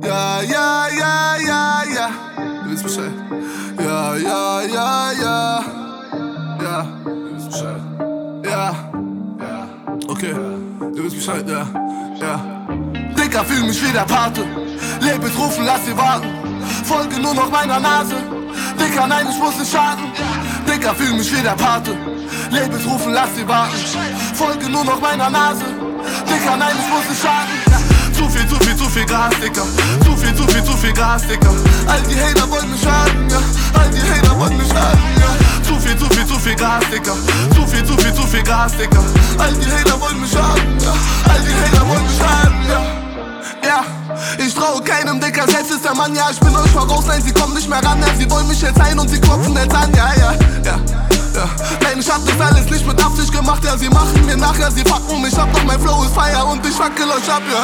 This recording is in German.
Ja, ja, ja, ja, ja. Du wisst Bescheid. Ja, ja, ja, ja. Ja, du wisst Bescheid. Ja, ja, okay. Du wisst Bescheid, ja, ja. Dicker, fühl mich wie der Pate. Labels rufen, lass sie warten. Folge nur noch meiner Nase. Dicker, nein, ich muss nicht schaden. Dicker, fühl mich wie der Pate. Labels rufen, lass sie warten. Folge nur noch meiner Nase. Dicker, nein, ich muss nicht schaden. Zu viel Gas, Dicker. Zu viel Gas, Dicker. All die Hater wollen mich schaden, ja. All die Hater wollen mich schaden, ja. Zu viel Gas, Dicker. Zu viel Gas, Dicker. All die Hater wollen mich schaden, ja. All die Hater wollen mich schaden, ja. Ja, ich traue keinem, Dicker, selbst ist der Mann, ja. Ich bin euch voraus, nein, sie kommen nicht mehr ran, ja. Sie wollen mich jetzt ein und sie klopfen jetzt an, ja, ja, ja. Ja. Nein, ich hab das alles nicht mit Absicht gemacht, ja, sie machen mir nach, ja, sie fucken mich ab, doch mein Flow ist Feier und ich wackel euch ab, ja.